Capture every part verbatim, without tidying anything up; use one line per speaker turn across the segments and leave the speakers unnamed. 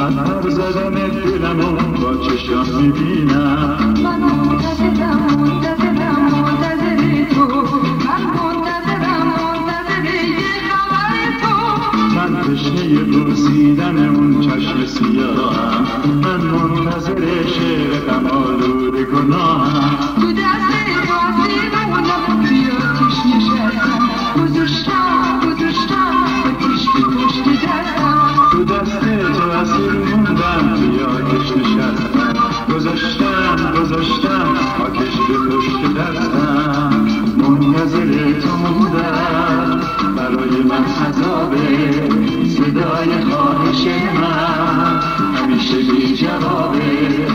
خطر زدن دلمو با چشم میبینم.
من منتظرم منتظرم منتظر تو، من منتظرم منتظر یه خبر تو.
من تشنه بوسیدن اون چشم سیاهم، من منتظر شعر غم آلود گناهم.
تو دست تو اسیر موندم بیا آتیش نشستم، گذاشتم گذاشتم آتیش به پشت دستم.
تو دست تو اسیر موندم بیا آتیش نشستم، گذاشتم گذاشتم آتیش به پشت دستم. منتظر تو موندم برای من عذابه، صدای خواهش من همیشه بی جوابه.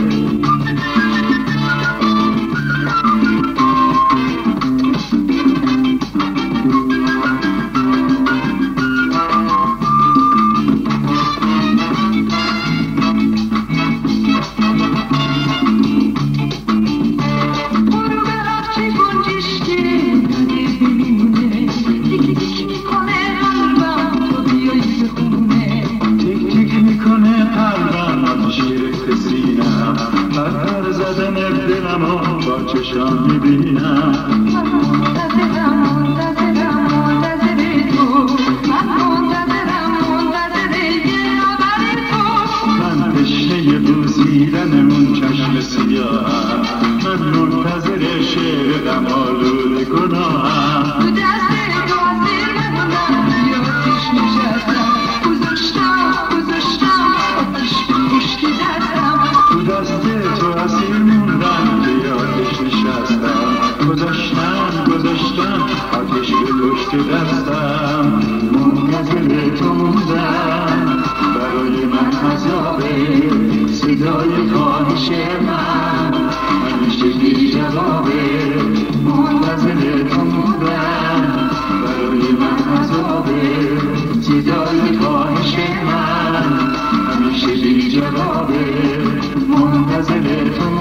خطر زدن دلمو با چشم میبینم.
من منتظرم منتظرم منتظر تو، من منتظرم منتظر یه خبر تو.
من تشنه بوسیدن اون چشم سیاهم، من منتظر شعر غم آلود گناهم.
تو دست تو اسیر موندم بیا آتیش نشستم، گذاشتم گذاشتم آتیش به پشت دستم.
تو دست تو اسیر موندم بیا آتیش نشستم، گذاشتم گذاشتم آتیش به پشت دستم. منتظر تو موندم برای من عذابه، صدای خواهش من همیشه بی جوابه. منتظر تو موندم برای من عذابه، صدای خواهش من همیشه بی جوابه. منتظر تو